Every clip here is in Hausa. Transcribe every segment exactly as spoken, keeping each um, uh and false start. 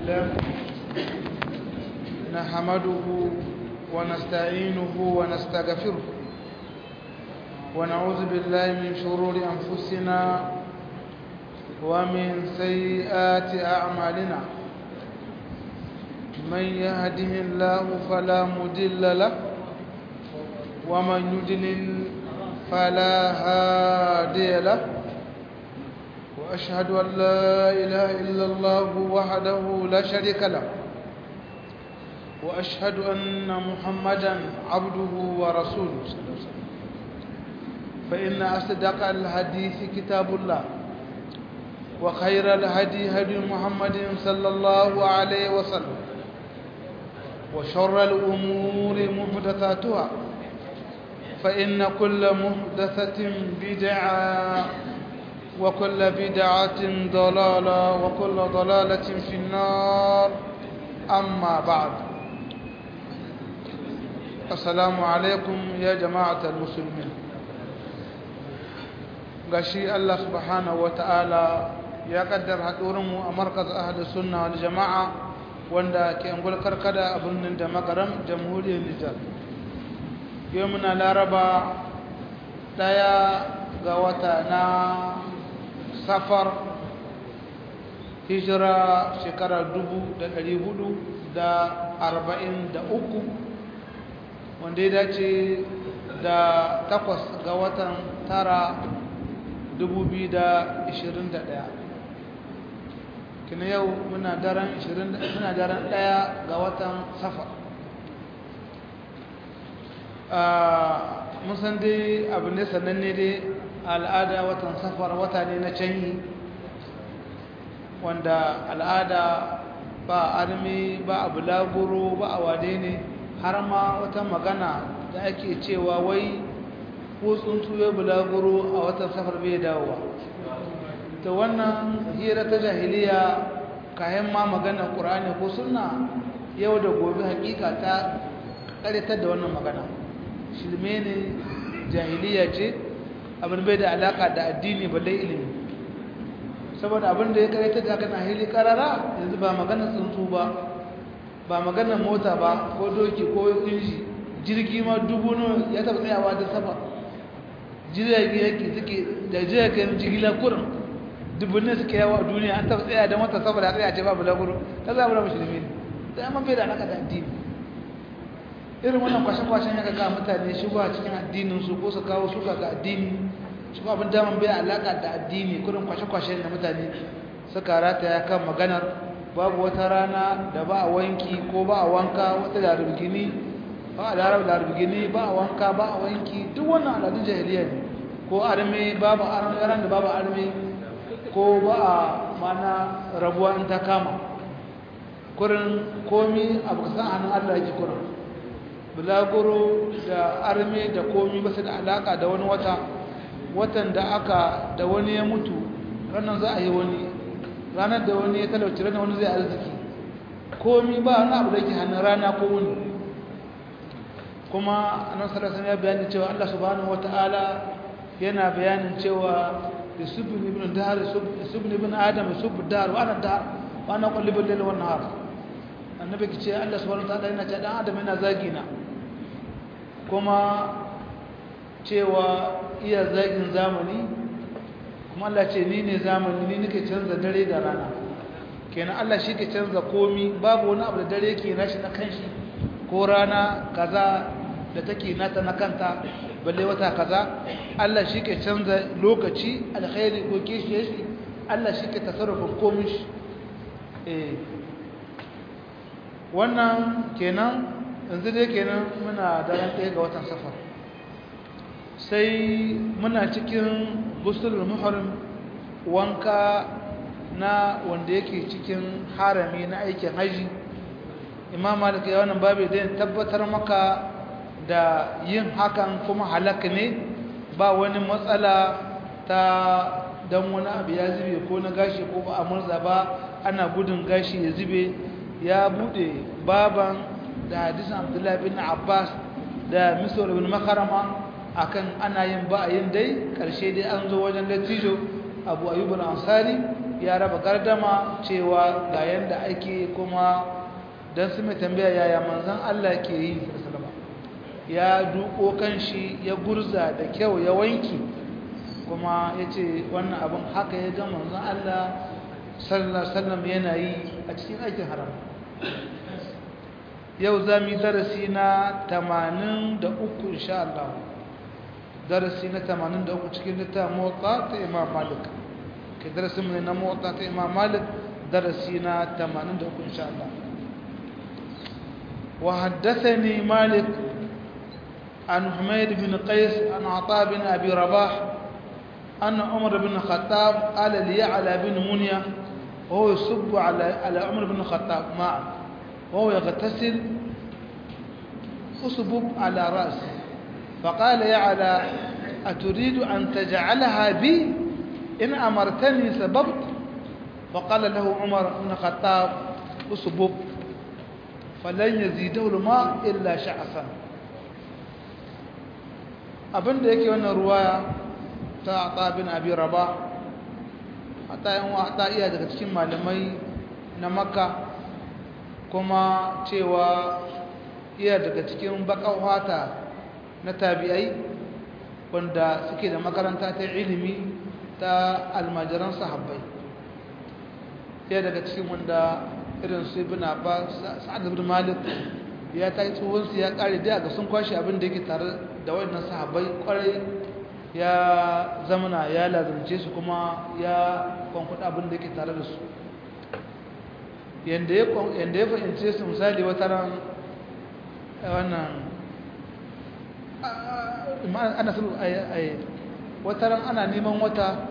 لله نحمده ونستعينه ونستغفره ونعوذ بالله من شرور أنفسنا ومن سيئات أعمالنا من يهده الله فلا مضل له ومن يضلل فلا هادي له وأشهد أن لا إله إلا الله وحده لا شريك له وأشهد أن محمدا عبده ورسوله فإن أصدق الحديث كتاب الله وخير الهدي هدي محمد صلى الله عليه وسلم وشر الأمور محدثاتها فإن كل محدثة بدعة وكل بدعة ضلالة وكل ضلالة في النار أما بعد السلام عليكم يا جماعة المسلمين gashi Allah subhanahu wa ta'ala ya kaddar haɗurinmu a markaz ahli sunna wal jama'a wanda ke angul karkada a birnin da makaram jamhuriyar Nijar yau muna laraba ɗaya ga wata na safar hijira shekara dubu da ɗari hudu da arba'in da uku wanda ya dace da takwas ga watan tara dubu biyu da ishirin da ɗaya kina yau muna daren muna daren ɗaya ga watan safar mun san dai abu ne sananne dai al'ada watan safar wata ne na canyi wanda al'ada ba armi ba a bulaguro ba a wade ne har ma wata magana da ake cewa wai ko tsuntsu ya bulaguro a watan safar bai dawowa ta wannan hira ta jahiliya kayan ma magana ƙur'ani ko sunna yau da gobe hakika ta ƙaritar da wannan magana shirme ne jahiliya ce abin bai da alaka da addini balle ilimi saboda abin da ya karanta da kana hili karara yanzu ba magana tsuntsu ba ba magana mota ba ko doki ko inji jirgi ma dubu ne ya taba tsayawa da safa jirage yake suke da jiragen jigila kurin dubu ne suke yawa a duniya an taba tsaya da mota saboda tsaya ce babu laguru ta zama da musulmi ne sai man bai da alaka da addini irin wannan kwashe-kwashen ya ga mutane shigo a cikin addininsu ko su kawo suka ga addini shi abin daman bai alaka da addini kudin kwashe-kwashen da mutane suka rata ya kan maganar babu wata rana da ba a wanki ko ba a wanka wata larabgini ba a larabgini ba a wanka ba a wanki duk wannan al'adun jahiliya ne ko arme babu ran da babu arme ko ba a mana rabuwa in ta kama kurin komi abu san hannun Allah yake kurin bulaguro da arme da komi ba su da alaka da wani wata watan da aka da wani ya mutu ranar za a yi wani ranar da wani ya talauci ranar wani zai arziki komi ba wani abu da ke hannun rana ko wani kuma annan salasan ya bayani cewa Allah subhanahu wata'ala yana bayanin cewa yusufin ibn dahar yusufin ibn adam yusufin dahar wa ana dahar wa ana qallibul layl wan nahar annabi ke ce Allah subhanahu wata'ala yana ce dan adam yana zagina kuma cewa iya zagin zamani kuma Allah ce ni ne zamani ni nake canza dare da rana kenan Allah shi ke canza komi babu wani abu da dare ke nashi na kanshi ko rana kaza da take nata na kanta balle wata kaza Allah shi ke canza lokaci alkhairi ko kishi shi Allah shi ke tasarrufin komi shi eh wannan kenan yanzu dai kenan muna daren ɗaya ga watan safar sai muna cikin gusul muharram wanka na wanda yake cikin harami na aikin haji imam malik ya wannan babu da tabbatar maka da yin hakan kuma halaka ne ba wani matsala ta dan wani abu ya zube ko na gashi ko ba a murza ba ana gudun gashi ya zube ya bude baban da hadisin abdullahi bin abbas da misr ibn makarama akan ana yin ba a yin dai karshe dai an zo wajen latijo abu ayyub al-ansari ya raba gardama cewa ga yanda ake kuma dan su mai tambaya yaya manzon Allah ke yi sallama ya duko kanshi ya gurza da kyau ya wanki kuma yace wannan abin haka ya ga manzon Allah sallallahu alaihi wasallam yana yi a cikin aikin haram yau zamu yi darasi na tamanin da uku insha Allah darasi na tamanin da uku cikin littafin Muwatta ta Imam Malik ke darasin mu na Muwatta ta Imam Malik darasi na tamanin da uku insha Allah wa haddathani Malik an Humayd bin Qais an Ata bin Abi Rabah أن عمر بن الخطاب قال ليعلى بن منية وهو يصب على على عمر بن الخطاب معه وهو يغتسل أصبب على رأسه فقال يعلى أتريد أن تجعلها بي إن أمرتني سببت فقال له عمر بن الخطاب أصبب فلن يزيده الماء إلا شعثا أبن ديكي وانا رواية ta Ata bin Abi Rabah Ata yan wa Ata iya daga cikin malamai na Makka kuma cewa iya daga cikin bakan wata na tabi'ai wanda suke da makaranta ta ilimi ta almajiran sahabbai iya daga cikin wanda irin su Ibn Abbas Sa'ad ibn Malik ya kai tsohon su ya kare da ga sun kwashi abin da yake tare da wayannan sahabbai kwarai ya zamana ya lazumce su kuma ya kwankwada abin da yake tare da su yanda ya fahimce su misali wata ran wannan ana su wata ran ana neman wata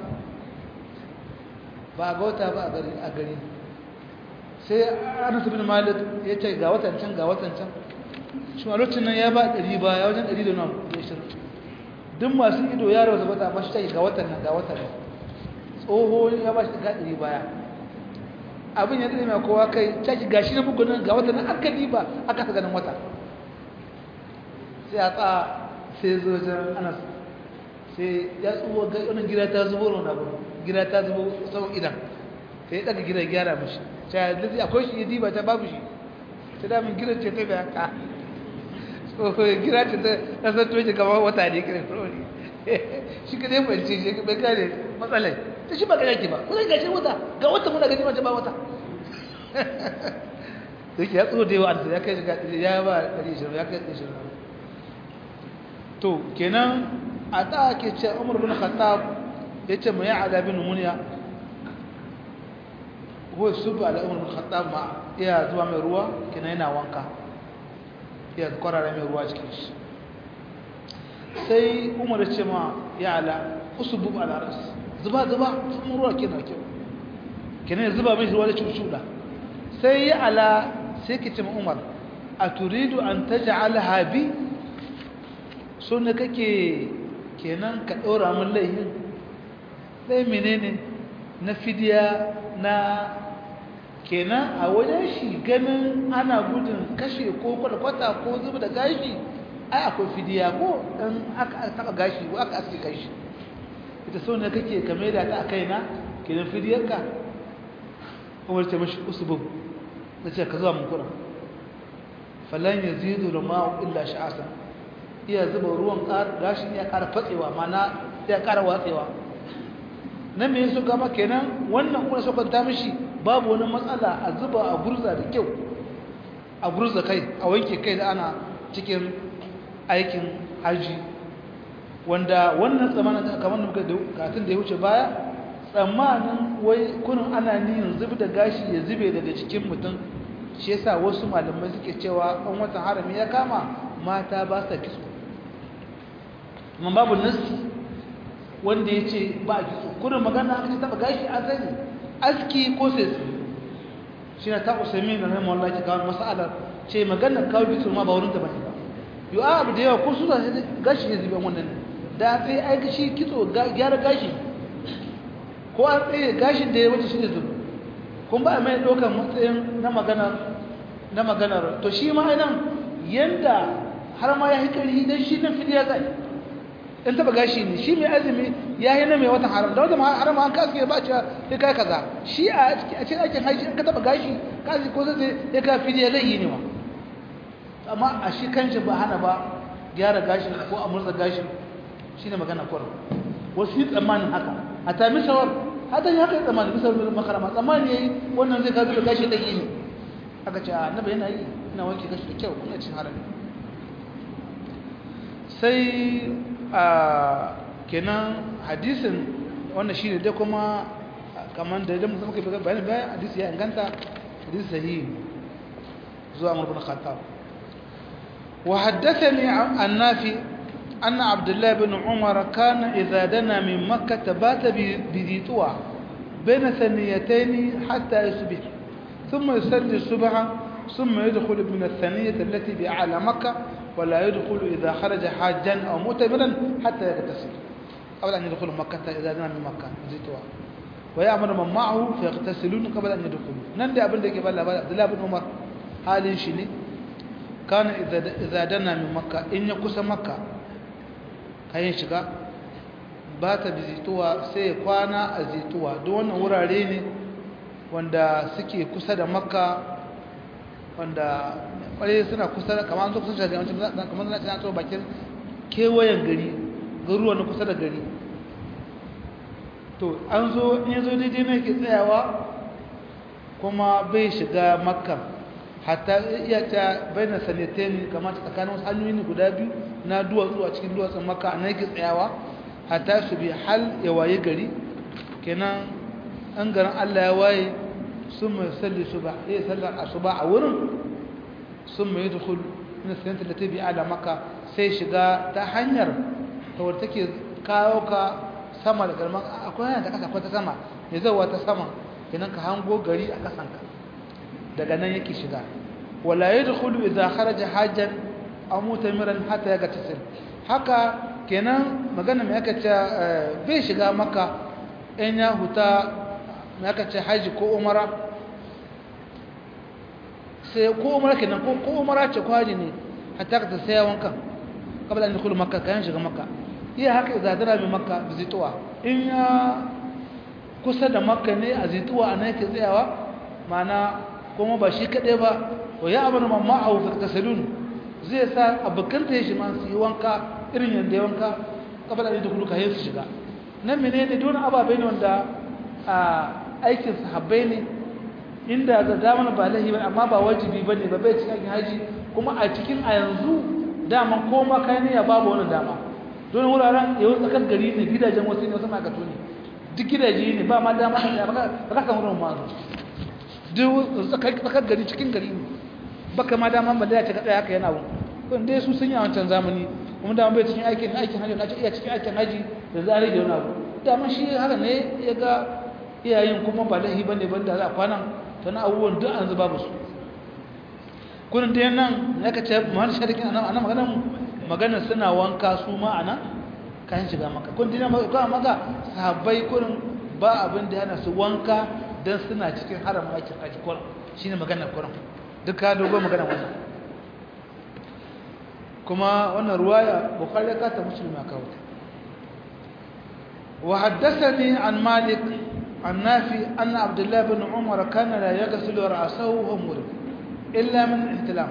ba ga wata ba a gari sai ana su bin malik ya ce ga watan can ga watan can shi a lokacin nan ya ba ɗari ba ya wajen ɗari da nan da ishirin duk masu ido ya rawa zabata ba shi ta ga watan nan ga watan nan tsoho ya ba shi ga ɗari baya abin ya ɗari mai kowa kai ta ki gashi na bugun nan ga watan nan aka diba aka ta ganin wata sai a tsa sai zo jan anas sai ya tsoho ga wannan gida ta zubo na abu gida ta zubo tsawon idan sai ya ɗaga gida gyara mashi sai ya akwai shi ya diba ta babu shi sai da min gida ce ta bai haka gira ce ta zato shi kamar wata ne kira kurori shi ka zai fahimci shi bai kare matsalai ta shi ba ka yake ba kuma gashi wata ga wata muna gani mace ba wata da ke ya tsoro da yawa an ya kai shiga ya ba ɗari ishirin ya kai ɗari ishirin to kenan a ta ke ce umar bin khattab ya ce mai ala bin muniya ko su ba ala umar bin khattab ma iya zuwa mai ruwa kenan yana wanka ya kwarara mai ruwa cikin shi sai umar ya ce ma ya ala usubub ala ras zuba zuba sun ruwa kenan kyau kenan zuba mai ruwa da cucuda sai ya ala sai ki ce ma umar a turidu an taj'alha bi so ne kake kenan ka ɗora min laihin dai menene na fidiya na kenan a wajen shi ganin ana gudun kashe ko kwalkwata ko zuba da gashi ai akwai fidiya ko dan aka taba gashi ko aka aske gashi ita so ne kake kame da ta kaina kenan fidiyarka Umar ce mashi usbub nace ka zuwa mun kura falan yazidu lama illa sha'asa iya zuba ruwan gashi ya ƙara fatsewa mana ya ƙara watsewa nan me yaso gaba kenan wannan kuma so kwanta mishi babu wani matsala a zuba a gurza da kyau a gurza kai a wanke kai da ana cikin aikin haji wanda wannan tsamanin kamar da muka katun da ya wuce baya tsammanin wai kunin ana niyin zubi da gashi ya zube daga cikin mutum shi yasa wasu malamai suke cewa an watan harami ya kama mata ba sa kitso amma babu nasi wanda ya ce ba a kitso kunin magana aka ce taba gashi a sani aski ko sai su shi na ta usami na rahimu Allah ki kawo masalar ce maganar kawo kitso ma ba wurin ta bane ba yi a abu da yawa ko su zai gashi ya zube wannan da sai aiki shi kitso gyara gashi ko an tsaye gashin da ya wuce shi ne zuba kun ba a mai ɗaukar matsayin na maganar na maganar to shi ma nan yanda har ma ya yi ƙarfi don shi nan fidiya zai in taba gashi ne shi mai azumi ya yi na mai watan haram da watan haram an kasu ba cewa ya kai kaza shi a cikin aikin haji in ka taba gashi kasu ko zai ya ka fi ya zai yi ne ma amma a shi kanshi ba hana ba gyara gashi ko a murza gashi shi ne magana kwarar wasu yi tsammanin haka a tami shawar hata yi haka yi tsammanin bisa makarama tsammanin ya yi wannan zai kasu da gashi da yi ne aka ce a naba yana yi ina wanke gashi da kyau kuna cin haram sai a kenan hadisin wannan shine dai kuma kaman da idan muka yi bayani bayan hadisi ya inganta hadisi sahihi zuwa Umar bin Khattab wa haddathani an Nafi anna Abdullah bin Umar kana idha dana min Makkah tabata bi dhitwa bayna thaniyatayn hatta yusbih thumma yusalli subha ثم يدخل من الثانية التي بأعلى مكة ولا يدخل إذا خرج حاجا أو معتمرا حتى يغتسل قبل أن يدخل مكة إذا دنا من مكة زيتوا ويأمر من معه فيغتسلون قبل أن يدخلوا نندي أبن ديك بلا عبد الله بن عمر حال شني كان إذا إذا دنا من مكة إن يقص مكة كاين شغا بات بزيتوا sai kwana a zituwa duk wannan wurare ne wanda suke kusa da Makka wanda kwarai suna kusa da kamar zo kusa da gari kamar zana tana tsohon bakin kewayen gari garuwa na kusa da gari to an zo in zo daidai ne ke tsayawa kuma bai shiga Makka hatta iya ta bayyana sanatai ne kamar tsakanin wasu hanyoyi ne guda biyu na duwatsu a cikin duwatsun Makka a nan ke tsayawa hatta su bi hal ya waye gari kenan an garin Allah ya waye ثم يصلي صبح ايه صلى الصبح a wurin ثم يدخل من السنه التي بأعلى مكة sai shiga ta hanyar ta wadda take kawo ka sama da garman akwai hanya ta kasa akwai ta sama ya zauwa ta sama kenan ka hango gari a kasanka daga nan yake shiga wala yadkhulu idha kharaja hajjan aw mutamiran hatta yagtasil haka kenan magana mai aka ce bai shiga Makka in ya huta mai aka ce haji ko umara sai ko umara kenan ko ko umara ce ko haji ne hatta ka sai wanka kabla an yadkhulu Makka kan shiga Makka iya haka idza dara bi Makka bizituwa in ya kusa da Makka ne a zituwa anan yake tsayawa mana kuma ba shi kadai ba wa ya amanu man ma'ahu fi tasalun zai sa abukanta shi ma su yi wanka irin yanda ya wanka kabla an yadkhulu ka su shiga nan menene don ababai ne wanda a aikin sahabbai ne inda ga damar ba lahi ba amma ba wajibi bane ba bai cikin haji kuma a cikin a yanzu dama koma kai ne ya babu wannan dama don wuraren yau tsakar gari ne gidajen wasu ne wasu makato ne duk gidaje ne ba ma dama da ba ka san wurin ma duk tsakar tsakar gari cikin gari ne baka ma dama ba da ya ce kada haka yana wun kun dai su sun yi a wancan zamani kuma dama bai cikin aikin aikin haji na ce iya cikin aikin haji da za a rage wani abu dama shi haka ne ya ga iyayen kuma ba lahi bane banda za a kwanan tana abubuwan duk an zuba musu kunin da nan ya ka ce mahal sharikin ana maganar maganar suna wanka su ma ana kayan shiga maka kun dina maka maka sahabbai kurin ba abin da yana su wanka dan suna cikin haram aikin aji kurin shine maganar kurin duk ka dogo maganar wannan kuma wannan ruwaya bukhari ka ta muslim ka kawo wa haddathani an malik عن نافي أن عبد الله بن عمر كان لا يغسل رأسه وهو محرم إلا من احتلام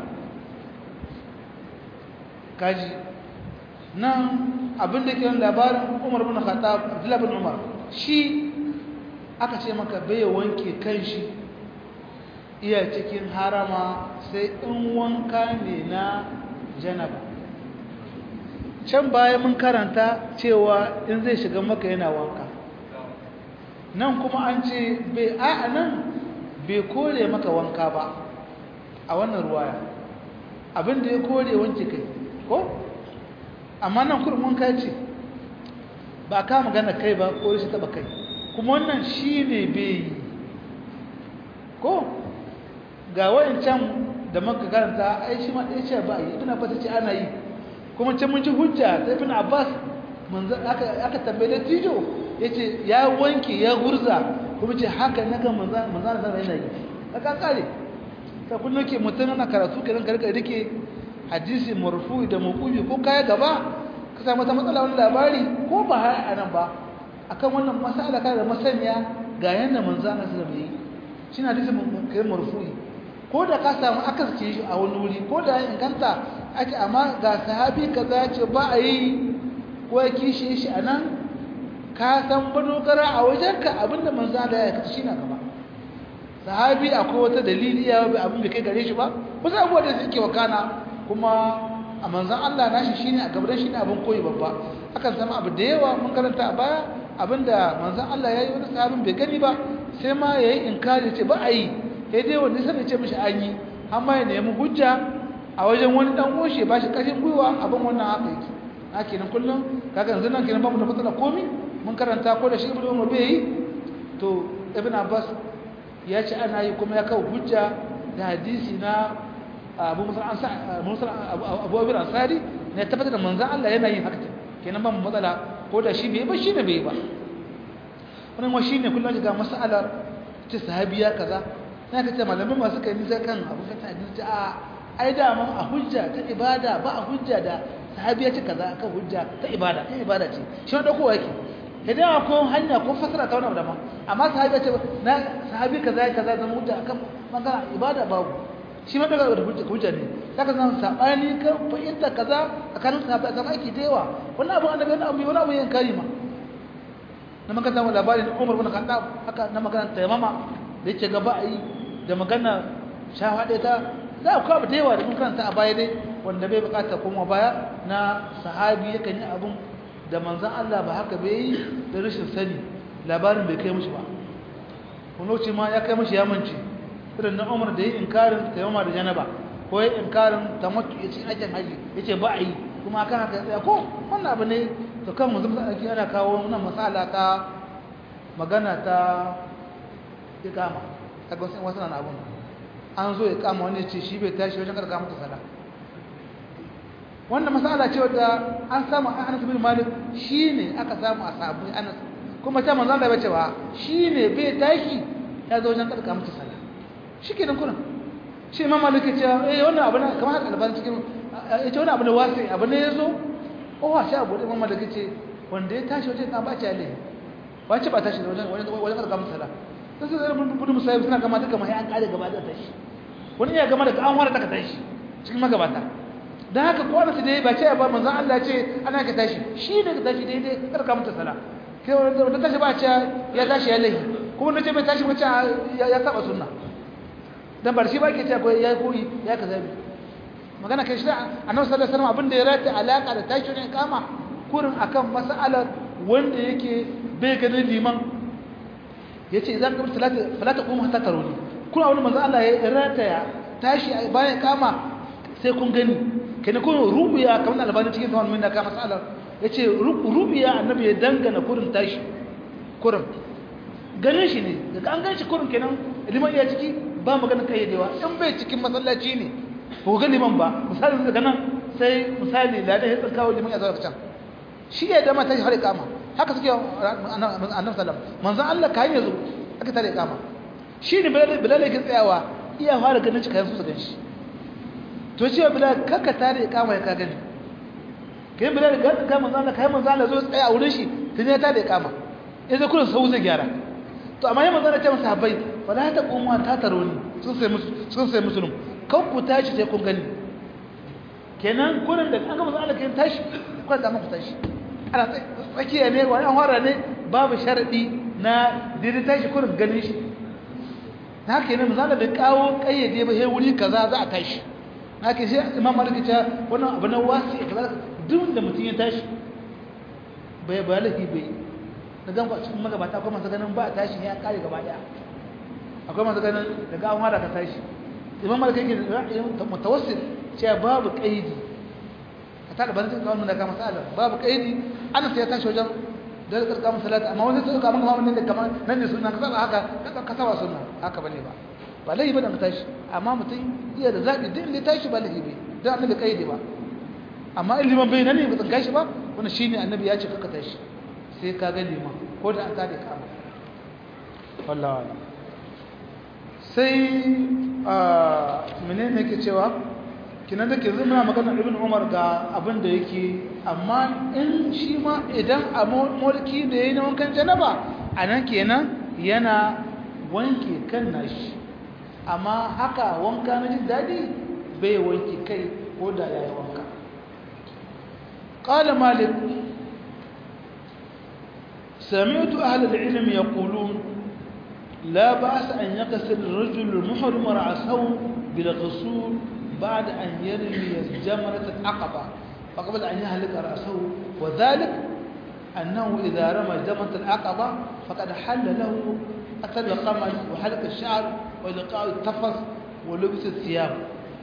كاجي نعم abin da ke labarin Umar bin Khattab Abdullah bin Umar shi aka ce maka bai wanke kanshi iya cikin harama sai in wanka ne na janaba can baya mun karanta cewa in zai shiga maka yana wanka nan kuma an ce bai a nan bai kore maka wanka ba a wannan ruwaya abinda ya kore wanke kai ko amma nan kurin wanka ce ba ka magana kai ba ko shi taba kai kuma wannan shi ne bai yi ko ga wayancan da maka karanta ai shi ma ɗaya ce ba yi ibn Abbas ce ana yi kuma can mun ji hujja ta ibn Abbas manzo aka aka tambaye da tijo yace ya wanke ya gurza kuma ce haka naga manzo manzo Allah yana yi aka kare ta kun nake mutun na karatu kiran karka dake hadisi marfu da mawqufi ko kai gaba ka samu ta matsala wani labari ko ba har a nan ba akan wannan masala ka da masaniya ga yanda manzo Allah sallallahu alaihi wasallam shi na hadisin kai marfu'i ko da ka samu aka ce shi a wani wuri ko da ya inganta ake amma ga sahabi kaza ya ce ba a yi ko ya kishe shi a nan ka san badogara a wajenka abinda manzo Allah ya kace shi na gaba sahabi akwai wata dalili ya abin bai kai gare shi ba wasu abubuwa da suke wakana kuma a manzon Allah nashi shine a gaban shi ne abin koyi babba akan zama abu da yawa mun karanta a baya abinda manzon Allah yayi wani sahabin bai gani ba sai ma yayi inkari ce ba a yi sai dai wanda sai ce mishi an yi amma ya nemi hujja a wajen wani dan goshe ba shi kashin gwiwa abin wannan haka yake haka nan kullum kaga yanzu nan kenan babu da matsala komi mun karanta ko da shi ibnu umar bai yi to ibn abbas ya ce ana yi kuma ya kawo hujja da hadisi na abu musa abu abir ansari ne tabbatar da manzon Allah yana yin haka kenan babu matsala ko da shi bai ba shi ne bai ba wannan wa shine kullum ga mas'alar ce sahabiya kaza na ka ce malamin masu kai nisa kan abu ka ta hadisi a ai da mun a hujja ta ibada ba a hujja da sahabiya ce kaza kan hujja ta ibada ta ibada ce shi wanda kowa yake idan akwai hanya ko fasara ta wani abu daban amma sahabiya ce na sahabi kaza kaza zan hujja akan magana ibada babu shi ma daga da hujja hujja ne saka zan sabani ka fahimta kaza tsakanin sahabi zama aiki da yawa wannan abu annabi wannan abu wani abu yin karima na magana labarin Umar bin Khattab haka na magana tayammama da yake gaba ai da magana shahada ta za ku abu da yawa da mun karanta a baya dai wanda bai bukata kuma baya na sahabi yakan yi abun da manzon Allah ba haka bai yi da rashin sani labarin bai kai mishi ba kuma lokaci ma ya kai mishi ya mance irin na Umar da yi inkarin tayammuma da janaba ko yi inkarin tamattu yace ajin haji yace ba a yi kuma akan haka ya ko wannan abu ne to kan mu zama ake ana kawo wannan masala ta magana ta ikama kaga wasu wasu na abun an zo ikama wani ce shi bai tashi wajen karka mata sala wannan masala ce wadda an samu Anas bin Malik shine aka samu a sabu Anas kuma ta manzo Allah ya ce ba shine bai tashi ya zo wajen karka mata sala shikenan kullum shi Imam Malik ya ce eh wannan abu ne kamar alban cikin ya ce wannan abu ne wasi abu ne yazo oh sai abu da Imam Malik ya ce wanda ya tashi wajen ka ba ci alai ba ci ba tashi wajen wajen karka mata sala sai sai budu musayyib suna gama duka mai an kare gaba da tashi wani ya gama daga an wara daga tashi cikin magabata dan haka ko wanda dai ba ce ba manzon Allah ce ana ka tashi shi ne ka tashi daidai karka mata sala kai wanda tashi ba ce ya tashi ya lahi kuma nace bai tashi ba ce ya saba sunna dan bar shi ba ke ce ko ya koyi ya kaza bi magana kai shi annabi sallallahu alaihi wasallam abinda ya rata alaka da tashi ne kama kurin akan mas'alar wanda yake bai ganin liman yace idan ka salati salata kuma hatta taruni kuna wani manzo Allah ya rataya tashi bayan kama sai kun gani kene kun rubiya kamar albani cikin zaman mun da kama masalar yace rubiya annabi ya dangana kurin tashi kurin ganin shi ne daga an ganshi kurin kenan liman ya ciki ba magana kayyadewa in bai cikin masallaci ne ko ga liman ba misali daga nan sai misali ladan ya tsarkawo liman ya zo can shi ya da mata har kama haka suke annabi sallam manzon Allah kai yazo aka tare kama shi ne bilal yake tsayawa iya fara ganin shi kayan su su ganshi to cewa bilal kaka tare kama ya ka gani kai bilal ga ka manzon Allah kai manzon Allah zo tsaya a wurin shi tun ya tare kama idan kullun sau zai gyara to amma yayin manzon Allah ya ce sahabbai fala ta qumma ta taroni sun sai musu sun sai musulun kan ku tashi sai kun gani kenan kullun da an ga manzon Allah kai tashi ku da muku tashi ana tsakiya ne wani an fara ne babu sharadi na dai tashi kurin ganin shi haka ne misali bai kawo kayyade ba sai wuri kaza za a tashi haka shi Imam Malik ya wannan abu na wasi kaza duk da mutum ya tashi bai balahi bai da gan cikin magabata akwai masu ganin ba a tashi ne ya kare gaba daya akwai masu ganin daga an fara ka tashi Imam Malik yake da ra'ayin mutawassil cewa babu kaidi ta da banzin kawai da kama sala babu kaidi ana sai ya tashi wajen da karka mu salati amma wani sai ka mun hawan ne kamar nan ne sunna kaza haka ka saba sunna haka bane ba ba laifi bane ka tashi amma mutum iya da zabi din ne tashi ba laifi bai dan annabi kaidi ba amma in liman bai nane ba tsan gashi ba wannan shine annabi ya ce ka tashi sai ka ga liman ko da an tare kama wallahi sai a menene yake cewa kinan da ke zama magana ibn umar ga abin da yake amma in shi ma idan a mulki da yayi na wankan janaba anan kenan yana wanke kan nashi amma haka wanka na jin dadi bai wanke kai ko da yayi wanka qala malik sami'tu ahli al-ilm yaqulun la ba's an yaghsil ar-rajul al-muhrim ra'sahu bil ghusl بعد أن يرمي جمرة العقبة فقبل أن يهلك رأسه وذلك أنه إذا رمى جمرة العقبة فقد حل له قتل القمل وحلق الشعر وإلقاء التفص ولبس الثياب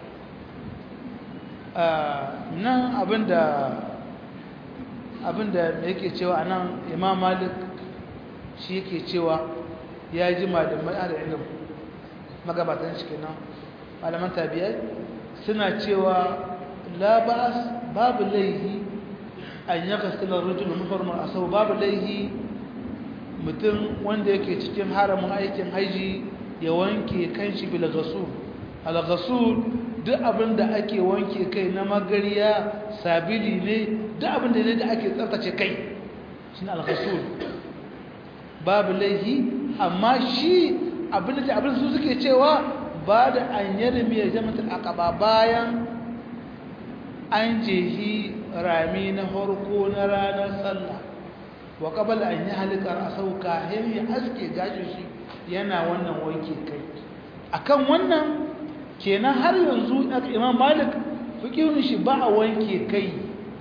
nan abinda abinda yake cewa anan Imam Malik shi yake cewa ya jima da mai ilimi magabatan shi kenan malaman tabi'ai suna cewa la ba'as babu laihi an yaghsila ar-rajulu muharram asaw babu laihi mutum wanda yake cikin haramin aikin haji ya wanke kanshi bil ghasul al ghasul duk abinda ake wanke kai na magariya sabili ne duk abinda ne da ake tsaftace kai shine al ghasul babu laihi amma shi abinda abin su suke cewa ba da an yarmi ya jamatul aqaba bayan an jehi rami na farko na ranar sallah wa qabala an yi halika rasau kahin ya aske gashin shi yana wannan wanke kai akan wannan kenan har yanzu Imam Malik fiqhun shi ba a wanke kai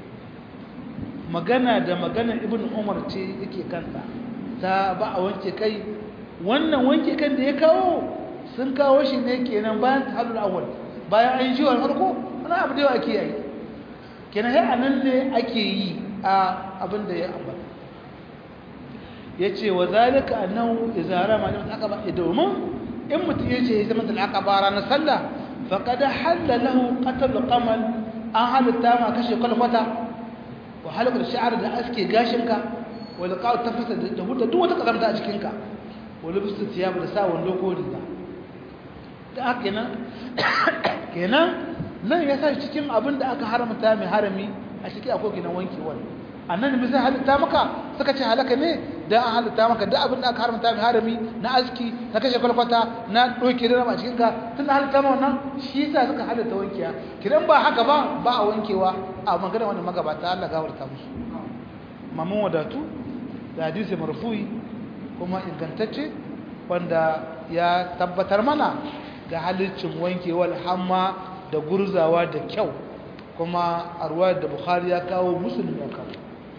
magana da magana Ibn Umar ce yake kanta ta ba a wanke kai wannan wanke kan da ya kawo sun kawo shi ne kenan bayan tahallul awwal bayan an ji wal farko wani abu da ake yi kenan sai anan ne ake yi a abin da ya ambata yace wa zalika annahu idza rama lam aqaba idomin in mutum yace ya zama da aqaba ranar sallah faqad halla lahu qatl qamal an halitta ma kashe kalfata wa halqa shi'r da aske gashinka wa liqa tafasa da huda duk wata kazamta a cikinka wa libsu thiyab da sa wando ko riga da kenan kenan nan yasa cikin abin da aka haramta mai harami a cikin akwai kenan wankewar annan bisa halitta maka suka ce halaka ne dan an halitta maka da abin da aka haramta mai harami na aski na kashe kwalkwata na doke da a cikin ka tun halitta ma wannan shi yasa suka halitta wankiya kidan ba haka ba ba a wankewa a magana wannan magabata Allah gawarta musu mamun wadatu da hadisi marfu'i kuma ingantacce wanda ya tabbatar mana da halicin wankewar hamma da gurzawa da kyau kuma a ruwayar da Bukhari ya kawo Muslim ya kawo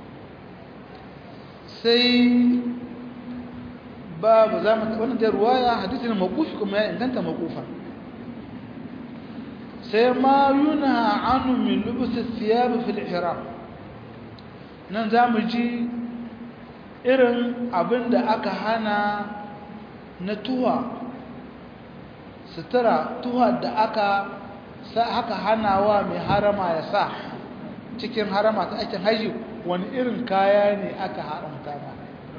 sai babu zamu wannan da ruwaya hadisin mawqufi kuma ya inganta mawqufan sai ma yuna anu min lubus athiyab fi al-ihram nan zamu ji irin abinda aka hana na tuwa sutura tuwa da aka sa haka hanawa mai harama ya sa cikin harama ta aikin haji wani irin kaya ne aka haramta ba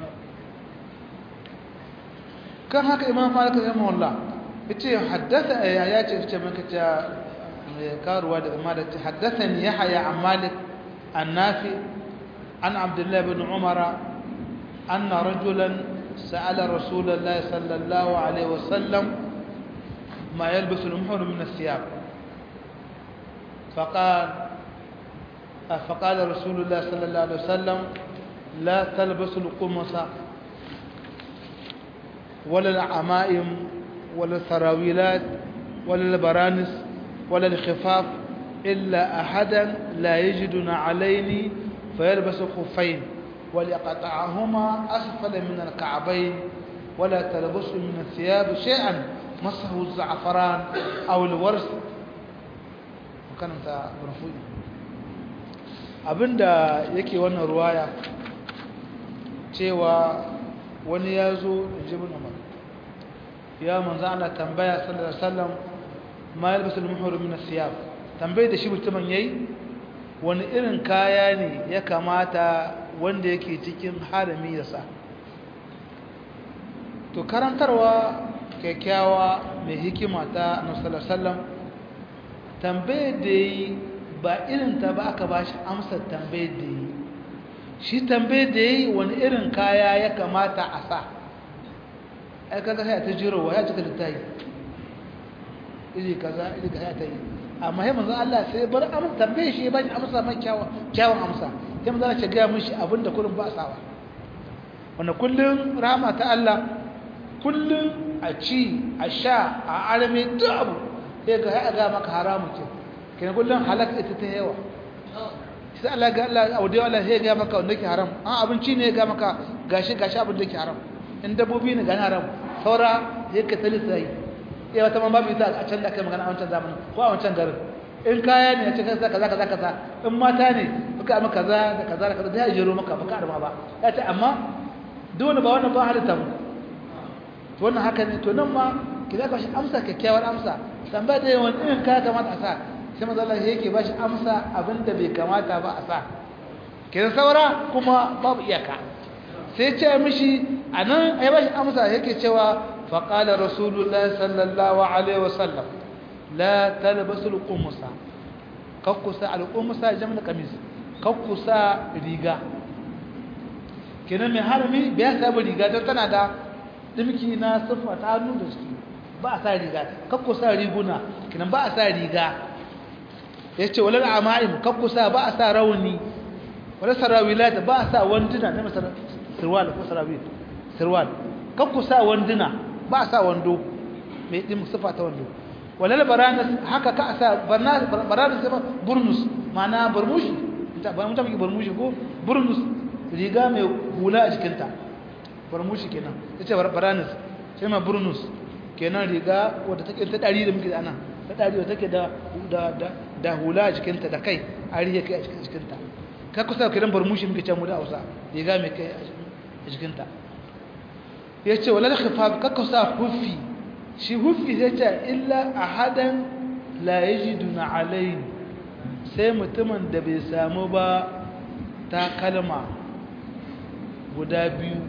kan haka imam malik rahimahullah yace haddatha ya ce ce maka ta karuwa daga malik haddathani yahya an malik an nafi an abdullah ibn umara anna rajulan sa'ala rasulullah sallallahu alaihi wasallam ma yalbasu al-muhrim min ath-thiyab فقال فقال رسول الله صلى الله عليه وسلم لا تلبسوا القمص ولا العمائم ولا السراويلات ولا البرانس ولا الخفاف إلا أحدا لا يجد عليه فيلبس خفين وليقطعهما أسفل من الكعبين ولا تلبسوا من الثياب شيئا مسه الزعفران أو الورس karanta marfu'i abinda yake wannan ruwaya cewa wani yazo Ibn Umar ya manzo Allah tambaya sallallahu alaihi wasallam ma yalbasul muhrim min as-siyab tambaye da shi mutumin yayi wani irin kaya ne ya kamata wanda yake cikin harami ya sa to karantarwa kyakkyawa mai hikima ta Annabi sallallahu alaihi wasallam tambayar da yi ba irin ta ba aka ba shi amsar tambayar da yi shi tambayar da yi wani irin kaya ya kamata a sa ai kaga sai ta jirowa ya cika littafi iri kaza iri kaza ta yi amma sai manzo Allah sai bar amsa tambaye shi ba shi amsa mai kyawun kyawun amsa sai manzo Allah ya ga mishi abinda kullum ba sawa wannan kullum rahama ta Allah kullum a ci a sha a arame duk abu sai ga ya ga maka haramu ce kenan kullum halaka ita ta yawa sai Allah ga Allah audiyo Allah sai ga maka wanda ke haram an abinci ne ga maka gashi gashi abin da ke haram in dabbobi ne ga haram saura yake talisai ya wata man babu ita a can da kai magana a wancan zamanin ko a wancan garin in kaya ne ya ce kaza kaza kaza kaza in mata ne baka amma kaza da kaza da kaza da ya jero maka baka arma ba ya ce amma dole ba wannan ba halitta mu to wannan haka ne to nan ma ki zaka shi amsa kyakkyawar amsa tambaya da yawan in kaya kamata a sa sai manzo Allah yake ba shi amsa abinda bai kamata ba a sa kin saura kuma babu iyaka sai ce mishi anan ai ba shi amsa yake cewa فقال رسول الله صلى الله عليه وسلم لا تلبسوا القمص كقصا القمص جمع قميص كقصا ريغا kenan mai harami bai saba riga don tana da dimki na sufa ta hannu da shi ba a sa riga kakko sa riguna kenan ba a sa riga yace walal ama'im kakko sa ba a sa rauni wala sarawilat ba a sa wanduna na masar sirwal ko sarawil sirwal kakko sa wanduna ba sa wando mai din sifa ta wando walal baranas haka ka sa baranas baranas sai burnus mana burmushi ta ba mutum ke burmushi ko burnus riga mai hula a jikin ta burmushi kenan yace baranas sai ma burnus kenan riga wadda take ta dari da muke da ana ta dari wadda take da da da hula a jikin ta da kai a rihe kai a jikin ta ka kusa kiran burmushi muke can mu da Hausa riga mai kai a jikin ta yace wala khifaf kakka sa hufi shi hufi yace illa ahadan la yajiduna alayn sai mutumin da bai samu ba ta kalma guda biyu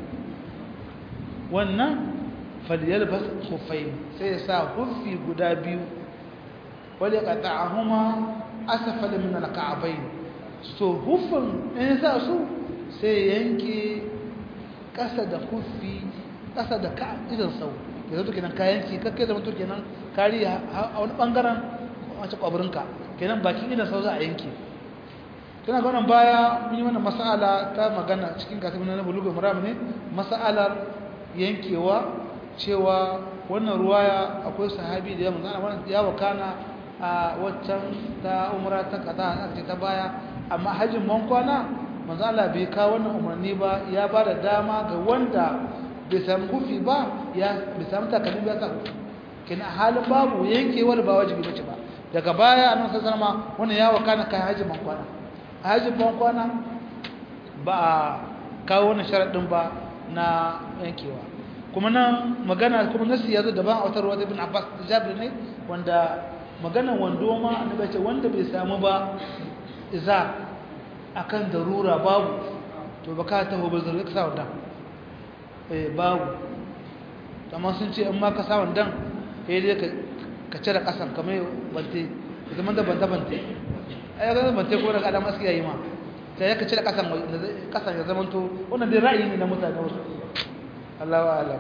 wannan falyalbas khuffayn sai ya sa hufi guda biyu wala qata'ahuma asfala min alka'bayn so hufin in sa su sai yanke kasa da hufi ƙasa da ka idan sau ya zato kenan kayanci kakkai zama to kenan kariya a wani ɓangaren wancan ƙwabirinka kenan bakin idan sau za a yanke tana ga wannan baya mun yi wannan mas'ala ta magana cikin kasabin na bulugu maram ne mas'alar yankewa cewa wannan ruwaya akwai sahabi da ya manzana ya wakana a waccan ta umra ta kaza aka ce ta baya amma hajjin bankwana manzo Allah bai kawo wannan umarni ba ya ba da dama ga wanda bai samu kufi ba ya bai samu takalmi ba sa kina halin babu yankewar ba wajibi bace ba daga baya annabi sallallahu alaihi wasallam wannan ya wakana kai haji bankwana haji bankwana ba kawo wannan sharadin ba na yankewa kuma nan magana kuma nasi yazo daban a wata ruwa ibn Abbas da Jabir ne wanda maganan wando ma annabi ce wanda bai samu ba iza akan darura babu to baka taho ba zai ka sa wanda eh babu amma sun ce in ma ka sa wandan eh dai ka ka cire kasan kamar bante zaman da banta bante ai ga bante ko daga adam aski yayi ma sai ka cire kasan kasan ya zamanto wannan dai ra'ayi ne na mutane wasu Allahu a'lam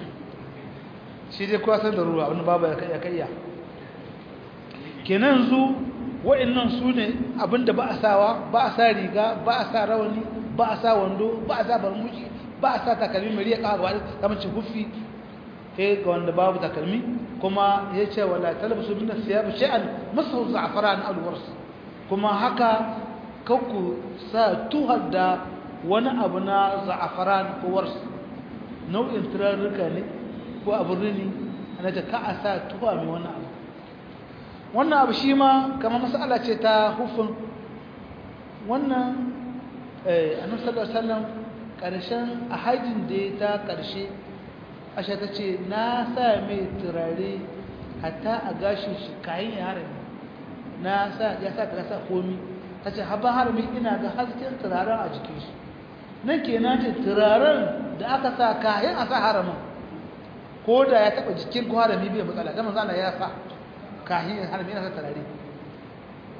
shi dai kowa san da ruwa wannan babu ya kai kaiya kenan zu wa'annan su ne abinda ba a sawa ba a sa riga ba a sa rawani ba a sa wando ba a sa barmuji ba a sa takalmi mai riya kawo gaba kamar cin hufi eh ga wanda babu takalmi kuma ya ce wala talbasu min asiyab shay'an masu za'faran alwars kuma haka kanku sa tuhar da wani abu na za'faran ko wars nau'in turarruka ne ko abin rini ana ta ka a sa tuha mai wani abu wannan abu shi ma kamar mas'ala ce ta hufin wannan eh annabi sallallahu alaihi wasallam karshen a hajjin da ya ta karshe asha ta ce na sa mai turare hatta a gashin shi kayan ya harami na sa ya sa ka sa komi ta ce haban harami ina ga hasken turaren a jikin shi nan ke na ce turaren da aka sa kayan a sa haramin ko da ya taba jikin ko harami bai matsala da manzana ya sa kayan harami yana sa turare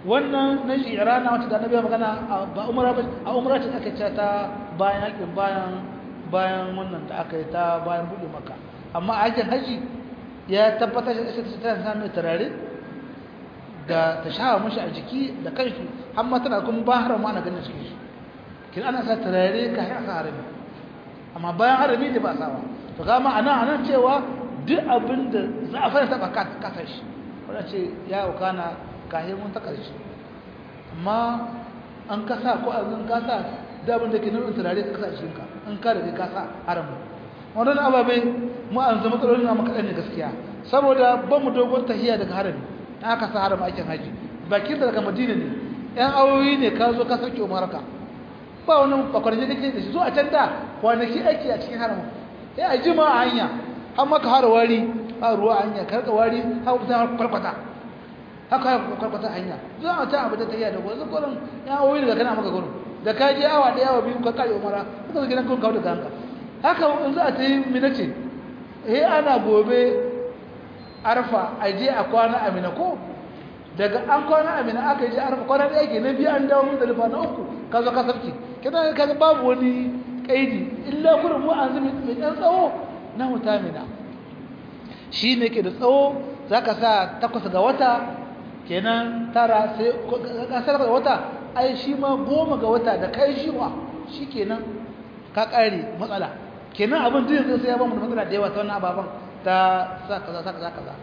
wannan na jirana wata da annabi ya magana ba umara ba a umara ce aka ce ta bayan yakin bayan bayan wannan da aka yi ta bayan buɗe maka amma a aikin haji ya tabbatar da ita ta samu turare da ta shawa mashi a jiki da kanshi har ma tana kuma ba harama ana ganin cikin shi kin ana sa turare ka yi aka harami amma bayan harami da ba sawa to kama anan anan cewa duk abin da za a fara taba kasar shi wanda ce ya wakana kayan mun ta karshe amma an kasa ko an kasa da abin da ke nuna turare ka kasa shi ka an ka da ka sa haramu wannan ababe mu an zama matsalolin na makaɗan ne gaskiya saboda ba mu dogon tahiya daga harami aka sa harama aikin haji bakin da daga madina ne yan awoyi ne ka zo ka sauke umarka ba wani bakwarje da ke da shi zo a can da kwanaki aiki a cikin haramun ya a jima a hanya har maka har wari a ruwa a hanya karka wari har kusa kwarkwata haka har kwarkwata a hanya za a ta abu da tahiya da wasu kwanan yan awoyi daga kana maka gurin da ka je awa ɗaya awa biyu ka kare umara suka zo gidan kun kawo da kanka haka in za a ta yi minace eh ana gobe arfa a je a kwana a mina ko daga an kwana a mina aka yi arfa kwana da yake na biyu an dawo mun da lifa na uku ka zo ka sarki kina ka babu wani kaidi illa kurin mu an zumi mai dan tsawo na huta mina shi ne ke da tsawo zaka sa takwas ga wata kenan tara sai ka sarka ga wata ai shi ma goma ga wata da kai shi wa shikenan ka kare matsala kenan abin da zai sai ya ba mu da matsala da yawa ta wannan ababan ta sa kaza sa kaza kaza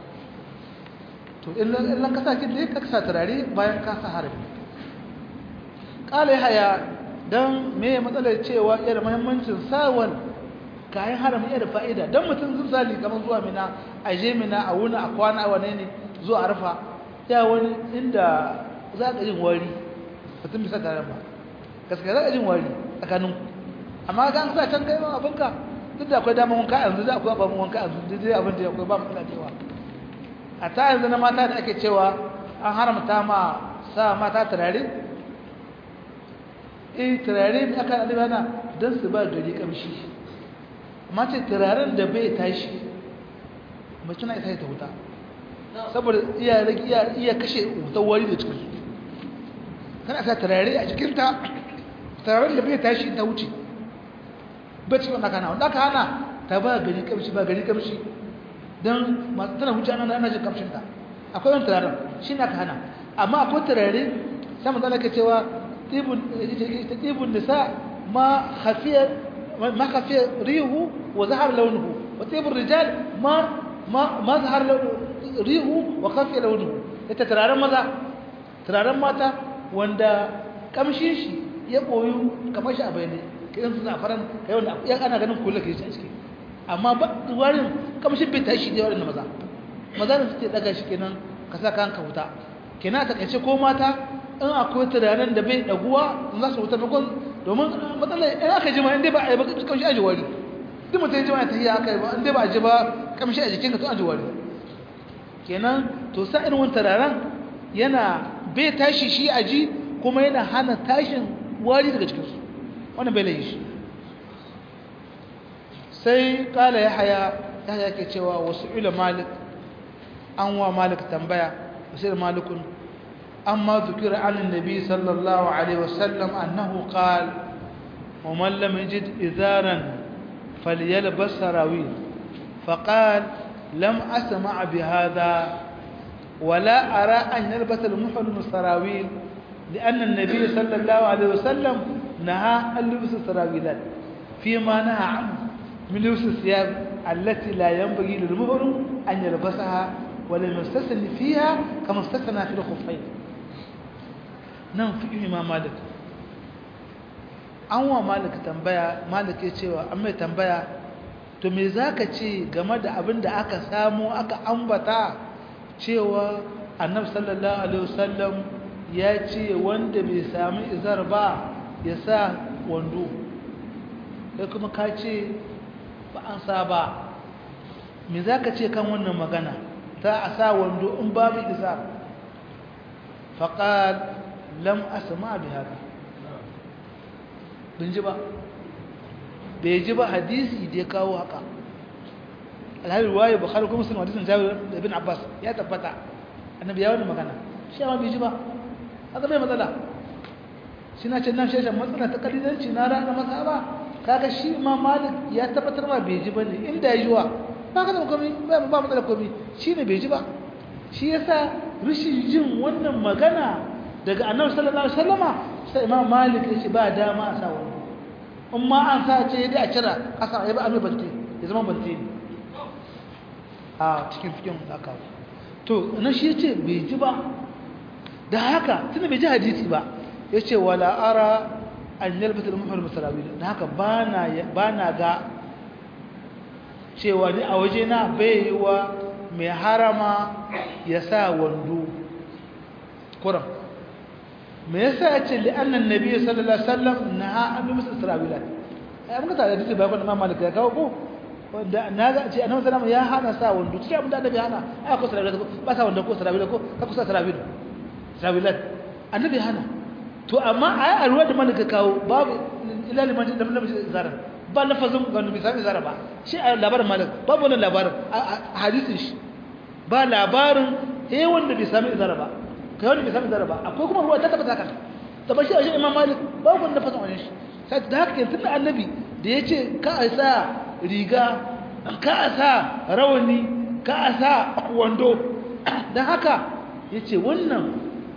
to illan ka saki dai ka sa turare bayan ka sa harbi kala haya dan me matsalar cewa yana muhimmancin sawan kayan harami yana fa'ida dan mutum zai sali kamar zuwa mina aje mina a wuna a kwana a wane ne zuwa arfa ya wani inda za ka jin wari mutum bisa tare ba gaskiya za ka jin wari tsakanin amma ga an sa can kai ma abinka duk da akwai damar wanka yanzu da akwai abin wanka yanzu duk dai abin da akwai ba matsala da yawa a ta yanzu na mata da ake cewa an haramta ma sa mata turare eh turare ne aka da bana dan su ba gari kamshi amma ce turaren da bai tashi mace na isa ta wuta saboda iya iya iya kashe wutar wari da cikin kana sa turare a cikin ta turaren da bai tashi ta wuce bacci wanda kana wanda ka hana ta ba gari kamshi ba gari kamshi dan masu tana wuce ana ana jin kamshin ta akwai wani turaren shi na ka hana amma akwai turare sai mun zalaka cewa tibun tibun nisa ma khafiya ma khafiya rihu wa zahar launuhu wa tibur rijal ma ma ma zahar rihu wa khafiya launuhu ita turaren maza turaren mata wanda kamshin shi ya koyu kamar shi a bayyane kiran su zafaran kai wanda ya ana ganin kullu kai shi a ciki amma ba warin kamshin bai tashi da warin maza maza ne suke daga shi kenan ka sa kanka wuta kenan ta kace ko mata in akwai turaren da bai daguwa in za su wuta bakon domin matsalar in aka jima in dai ba a yi ba kamshi a ji wari duk mutum jima ta yi aka yi ba in dai ba a ji ba kamshi a jikinka to a ji wari kenan to sa irin wani turaren yana bai tashi shi a ji kuma yana hana tashin wari daga cikinsu wannan bai layi shi sai kala ya haya ya haya ke cewa wasu ila malik an wa malik tambaya wasu malikun amma zukira anin nabi sallallahu alaihi wasallam annahu qal wa man lam yajid izaran falyalbas sarawil faqal lam asma' bihadha ولا أرى أن يلبس المحرم السراويل لأن النبي صلى الله عليه وسلم نهى عن لبس السراويلات فيما نهى عنه من لبس الثياب التي لا ينبغي للمحرم أن يلبسها ولم يستثن فيها كما استثنى في الخفين نعم في إمام مالك an wa malik tambaya malik ya cewa an mai tambaya to me zaka ce game da abin da aka samu aka ambata cewa annabi sallallahu alaihi wasallam ya ce wanda bai sami izar ba ya sa wando sai kuma ka ce ba an sa ba me zaka ce kan wannan magana ta a sa wando in babu izar faqal lam asma bi hada bin ji ba bai ji ba hadisi da ya kawo haka alhari waye bukhari kuma muslim hadisin jabir ibn abbas ya tabbata annabi ya wani magana shi ma bai ji ba haka bai matsala shi na ce nan sheshen matsala ta kalilanci na rana masa ba kaga shi imam malik ya tabbatar ma bai ji bane inda ya jiwa ba ka da komai ba ba matsala komai shine bai ji ba shi yasa rishin jin wannan magana daga annabi sallallahu alaihi wasallama sai imam malik ya ce ba dama a sa wannan amma an sa ce dai a cira asa ya ba amai bante ya zama bante ne a cikin fikin aka to nan shi yace bai ji ba da haka tunda bai ji hadisi ba yace wala ara an yalbata al-muhrim sarawil da haka bana bana ga cewa ni a waje na bai wa mai harama ya sa wando kuram me yasa yace li annan nabiy sallallahu alaihi wasallam naha an yalbata sarawil ai mun ga da hadisi ba kun Imam Malik ya kawo ko wanda naga ce annabi sallallahu alaihi wasallam ya hana sa wando cikin abin da annabi hana ai ko sarawil ba sa wando ko sarawil ko ka kusa sarawil sarawilat annabi hana to amma ai a ruwa da malaka kawo babu ila liman da nabi zara ba lafazin ga nabi sai zara ba shi a labarin malaka babu wannan labarin a hadisin shi ba labarin eh wanda bai sami zara ba kai wanda bai sami zara ba akwai kuma ruwa ta tabbata kan da ba shi a shi imam malik babu wannan lafazin wannan shi sai da haka yanzu da annabi da yace ka a sa riga ka a sa rawani ka a sa wando dan haka yace wannan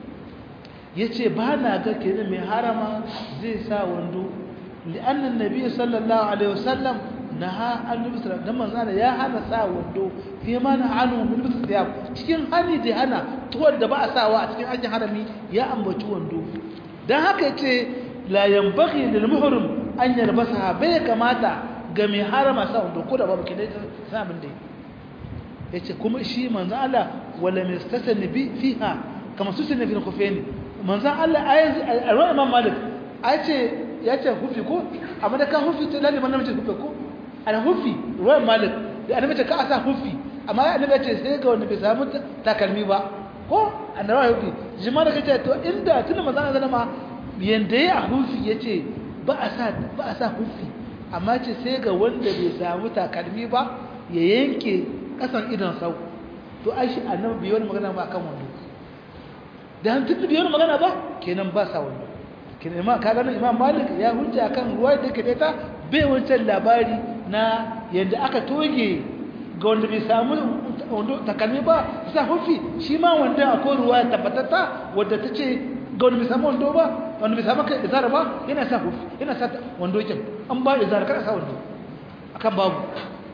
yace ba na ga kenan mai harama zai sa wando li'anna annabi sallallahu alaihi wasallam naha al-libsa dan manzana ya hana sa wando fi ma na anu min libsa thiyab cikin hani da hana tuwar da ba a sawa a cikin ajin harami ya ambaci wando dan haka yace la yanbaghi lil muhrim an yalbasa bai kamata ga mai harama sa wando ko da babu kidai sa abin da yace kuma shi manzo Allah wala mistasani bi fiha kama susina fi al-khufayn manzan Allah a ruwan imam malik a ce ya ce hufi ko amma da ka hufi ta laliban namiji hufi ko ana hufi ruwan malik da annabi ce ka a sa hufi amma ya annabi ce sai ga wanda bai samu takalmi ba ko annabi hufi jima da kace to inda tunda manzan Allah ma yanda ya hufi yace ba a sa ba a sa hufi amma ce sai ga wanda bai samu takalmi ba ya yanke kasan idan sau to ai shi annabi bai wani magana ba akan wando da han tudu biyar magana ba kenan ba sa wani kenan ma kaga nan Imam Malik ya hujja kan ruwa da kake ta bai wancan labari na yanda aka toge ga wanda bai samu wanda takalmi ba sa hufi shi ma wanda akwai ruwa tabbatata wanda tace ga wanda bai samu wando ba wanda bai samu izara ba yana sa hufi yana sa wando kin an ba izara kada sa wando akan babu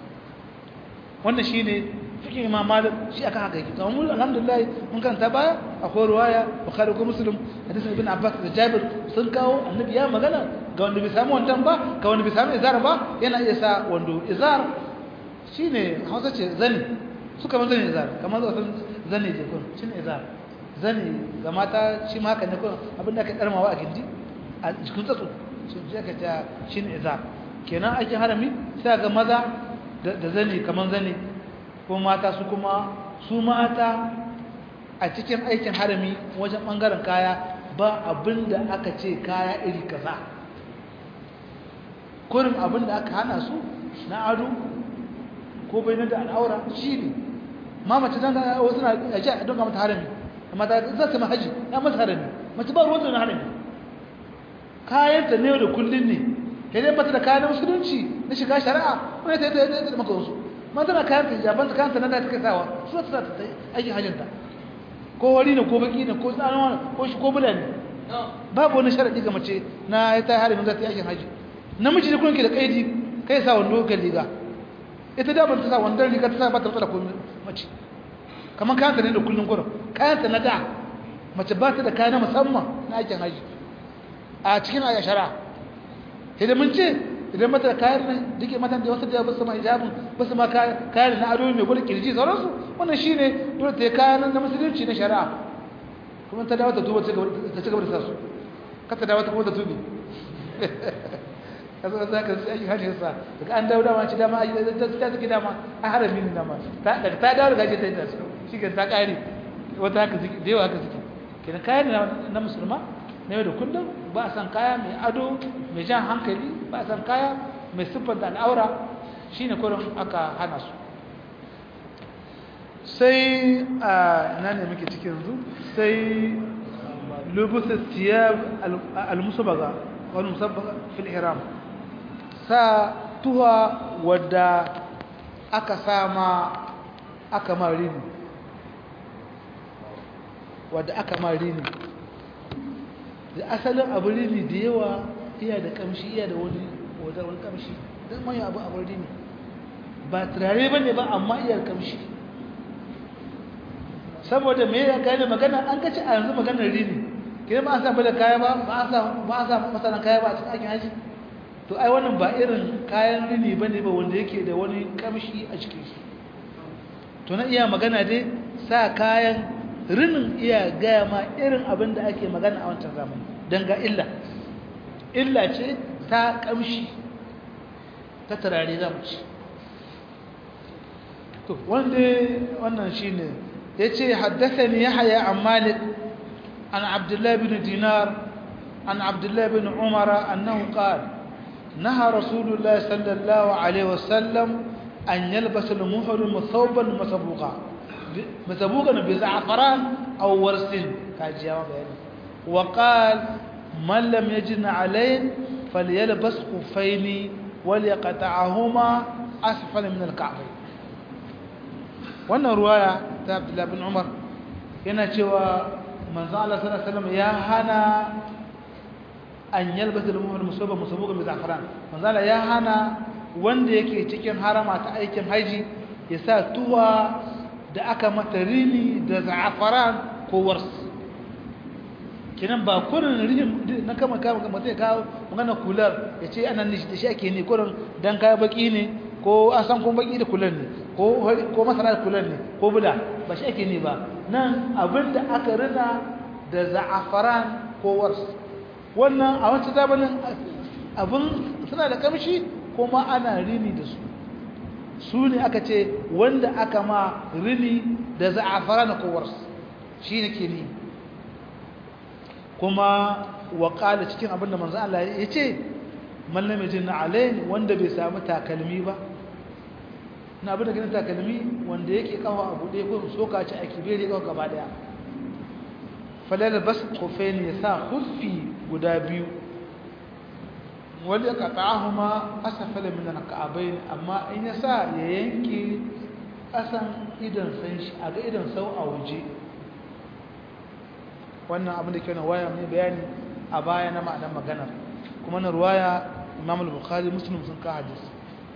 wannan shine cikin Imam Malik shi aka haka yake to mu alhamdulillah mun karanta baya akwai riwaya Bukhari ko Muslim hadisin Ibn Abbas da Jabir sun kawo annabi ya magana ga wanda bai samu wandan ba ga wanda bai samu izar ba yana iya sa wando izar shine Hausa ce zani suka man zani izar kamar zan zani je kun shine izar zani ga mata shi ma haka ne kun abinda ka darmawa a gindi a cikin tsatsu shi je ka ta shine izar kenan ake harami sai ga maza da zani kamar zani ko mata su kuma su mata a cikin aikin harami wajen bangaren kaya ba abinda aka ce kaya iri kaza kurin abinda aka hana su na ado ko bai da al'aura shine ma mace dan wasu na aje a donga mata harami amma da za ta mahaji ya mata harami mace ba ruwan na harami kayan ta ne da kullun ne kai dai mata da kayan musulunci na shiga shari'a ko ta ta ta maka wasu mata na kayan hijaban ta kayan ta nan da take sawa su ta ta aikin hajjinta ko wari ne ko baki ne ko tsanawa ko shi ko bulani babu wani sharadi ga mace na ta harimin za ta yi aikin haji namiji ne kun ke da kaidi kai sa wando ga liga ita da ban ta sa wandon riga ta sa ba ta tsara ko mace kaman kayan ta ne da kullun gurin kayan ta na da mace ba ta da kayan na musamman na aikin haji a cikin ayya shari'a sai mun ce idan mata kayan nan dake matan da wasu da basu ma hijabin basu ma kayan na ado mai gurin kirji sauransu wannan shine dole ta kayan na musulunci na shari'a kuma ta dawo ta tuba ta ci gaba da sasu ka ta dawo ta kuma ta tubi kaza za ka sai hajji sa daga an dawo dama ci dama ai ta ta take dama a haramin dama ta daga ta dawo daga ta ta shi ga ta kare wata haka ziki da yawa haka ziki kenan kayan na musulma na yau da kullum ba a san kaya mai ado mai jan hankali ba a san kaya mai siffar da al'aura shi ne kurin aka hana su sai a ina ne muke cikin yanzu sai lubus thiyab al-musabbaga wal musabbaga fi al-ihram sa tuha wadda aka sama aka marini wadda aka marini da asalin abu rini da yawa iya da kamshi iya da wani wadar wani kamshi don mai abu abu rini ba turare ba ne ba amma iya kamshi saboda me ya gane magana an kaci a yanzu maganar rini kira ba a sa bada kaya ba ba a sa masanan kaya ba a cikin aikin haji to ai wannan ba irin kayan rini ba ne ba wanda yake da wani kamshi a cikin shi to na iya magana dai sa kayan rinin iya gaya ma irin abin da ake magana a wancan zamani don ga illa illa ce ta kamshi ta turare za mu ci to wanda wannan shi ne ya ce haddasani ya haya an malik an abdullahi bin dinar an abdullahi bin umara annahu qala نهى رسول الله صلى الله عليه وسلم أن يلبس المحرم ثوبا مسبوقا مسبوقا بزعفران أو ورس وقال من لم يجن عليه فليلبس خفين وليقطعهما أسفل من الكعبين. wannan ruwaya ta Abdullah bin Umar yana cewa manzo Allah sallallahu alaihi wasallam ya hana an yalbasa al-muhrim musaba musabuga bi za'faran manzo Allah ya hana wanda yake cikin harama ta aikin haji ya sa tuwa da aka mata rini da za'faran ko wars kinan ba kurin rini na kama kama mutai ka magana kular yace anan ne shi ake ne kurin dan kai baki ne ko an san kun baki da kular ne ko ko masana da kular ne ko bula ba shi ake ne ba nan abinda aka rina da za'faran ko wars wannan a wancan zamanin abin suna da kamshi kuma ana rini da su su ne aka ce wanda aka ma rini da za'afara na kowarsu shi ne ke ni kuma waƙala cikin abin da manzan Allah ya ce mallam jin na alayin wanda bai samu takalmi ba na abin da ginin takalmi wanda yake kawo abu ɗaya ko soka ci a kibere kawo gaba ɗaya falal bas khufain ya sa khuffi guda biyu wanda qata'ahuma asfala min al-ka'bayn amma in ya sa ya yanke kasan idan san shi a ga idan sau a waje wannan abin da ke wannan waya mai bayani a baya na ma'anar magana kuma na ruwaya Imam al-Bukhari Muslim sun ka hadisi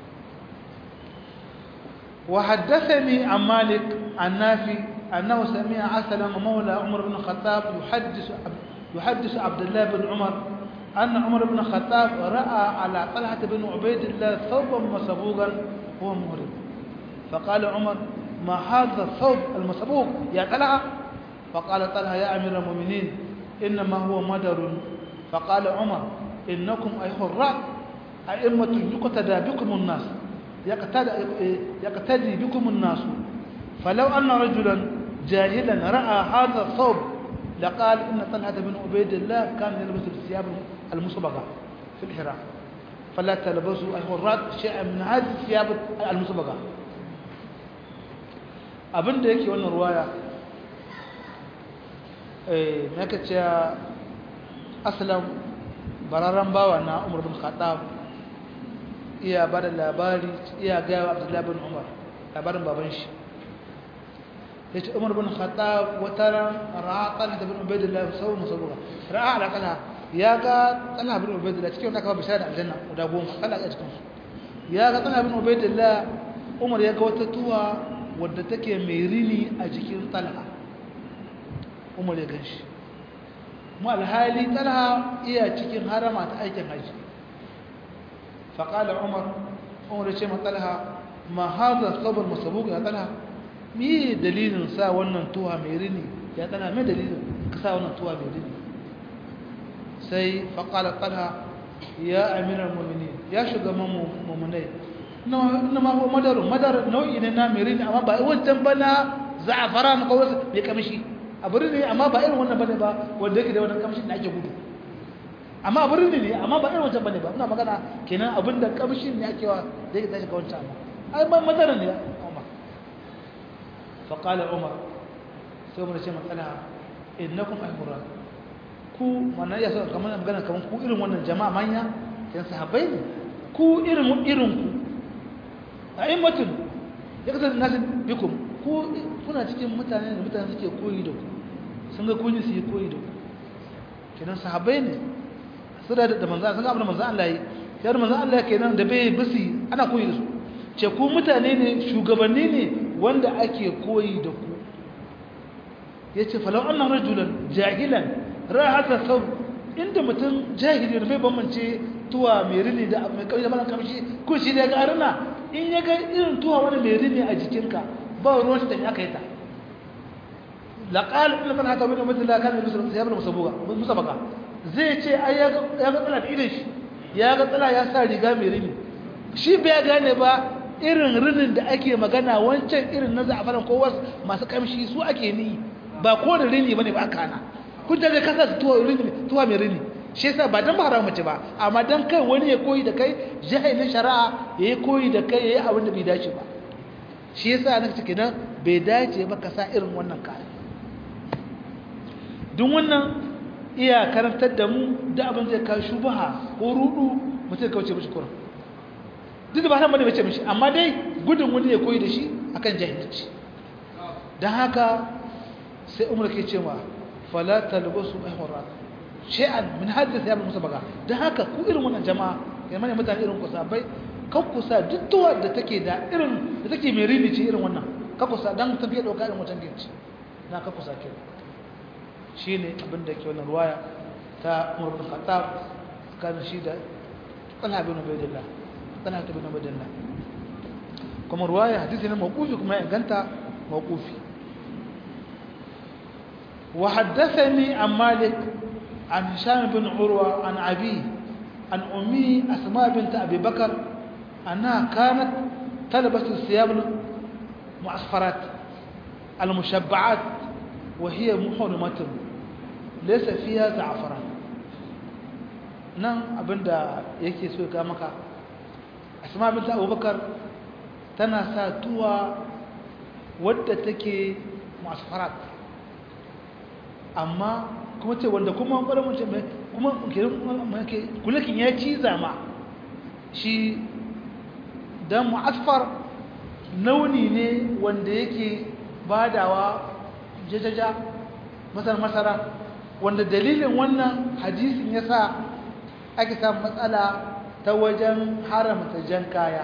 wa haddathani an Malik an Nafi أنه سمع أسلم مولى عمر بن الخطاب يحدث يحدث عبد الله بن عمر أن عمر بن الخطاب رأى على طلحة بن عبيد الله ثوبا مسبوقا هو مهرم فقال عمر ما هذا الثوب المسبوق يا طلحة فقال طلحة يا أمير المؤمنين إنما هو مدر فقال عمر إنكم أيها الرأي أئمة يقتدى بكم الناس يقتدي, يقتدي بكم الناس فلو أن رجلا جاهلا رأى هذا الثوب لقال إن طلحة بن عبيد الله كان يلبس الثياب المصبغة في الحرام فلا تلبسوا أيها الرأي شيئا من هذه الثياب المصبغة abin da yake wannan ruwaya eh naka ce aslam bararan bawa na Umar bin Khattab iya bada labari iya ga Abdullah bin Umar labarin baban shi yace Umar bin Khattab wataran ra'a Talha bin Ubaydillah sau musabuga ra'a ala Talha ya ga Talha bin Ubaydillah cikin wanda aka bishara da aljanna guda goma Allah ya cikin su ya ga Talha bin Ubaydillah Umar ya ga wata tuwa wadda take mai rini a jikin Talha Umar ya ganshi mu alhali Talha iya cikin harama ta aikin haji fa qala Umar Umar ya ce ma Talha ma hadha sabr masabuk ya Talha me dalilin sa wannan tuwa mai rini ya Talha me dalilin ka sa wannan tuwa mai rini sai fa qala Talha ya amiral mu'minin ya shugaban mu'minai na ma ko madar madar nau'i ne na mai rini amma ba wancan bana za'afaran ko wasu mai kamshi a birni amma ba irin wannan bane ba wanda yake da wannan kamshin da ake gudu amma a birni ne amma ba irin wancan bane ba ina magana kenan abinda kamshin ne ake wa da yake tashi ka wancan amma ai ba madara ne Umar fa qala Umar sai mun ce matsala innakum aymuran ku mana ya so kamar magana kamar ku irin wannan jama'a manya yan sahabbai ne ku irin irin ku a'immatun ya kasance nasu bikum ku kuna cikin mutane da mutane suke koyi da ku sun ga kun yi su yi koyi da ku kenan sahabbai ne su da da manzo sun ga abin da manzo Allah yi yar manzo Allah kenan da bai bisi ana koyi da su ce ku mutane ne shugabanni ne wanda ake koyi da ku yace falau anna rajulan jahilan ra'ata sab inda mutum jahili ne bai bambance tuwa mai rini da mai kauye da mara kamshi ko shi da ga arna in ya ga irin tuwa wani mai rini a jikinka ba ruwan shi da aka yi ta laqal in kana ta bin mutum la kana musulmi ya bar musabuga musabaka zai ce ai ya ga ya ga tsala da idan shi ya ga tsala ya sa riga mai rini shi bai gane ba irin rinin da ake magana wancan irin na za'afaran ko wasu masu kamshi su ake ni ba ko da rini bane ba kana kun da ka sa tuwa rini tuwa mai rini shi yasa ba dan ba mace ba amma dan kai wani ya koyi da kai jahilin shari'a yayi koyi da kai yayi abin da bai dace ba shi yasa nake cikin nan bai dace ba ka sa irin wannan kaya duk wannan iya karantar da mu da abin zai kawo shubaha ko rudu mutum kauce mishi kuran duk da ba san bane bace mishi amma dai gudun wani ya koyi da shi akan jahilci dan haka sai umar ke cewa fala talbasu ihwarat shay'an min hadith ya musa baga dan haka ku irin wannan jama'a kamar ne mutane irin ku sabai kan ku sa dukkan da take da irin da take mai rini ce irin wannan kan ku sa dan tafiya dauka irin wancan ginci na kan ku sa ke shine abin da ke wannan ruwaya ta Umar bin Khattab kan shi da Talha bin Ubaydillah Talha bin Ubaydillah kuma ruwaya hadisi ne mawqufi kuma ya ganta mawqufi وحدثني عن مالك عن هشام بن عروة عن أبيه عن أمي أسماء بنت أبي بكر أنها كانت تلبس الثياب المعصفرات المشبعات وهي محرمة ليس فيها زعفران nan abinda yake so ka maka Asma bint Abu Bakar tana sa tuwa wadda take mu'asfarat amma kuma ce wanda kuma ƙwarar mace mai kuma kulakin ya ciza ma shi don mu'asfar launi ne wanda yake badawa jajaja masar-masara wanda dalilin wannan hadisin ya sa ake samun matsala ta wajen haramta jan kaya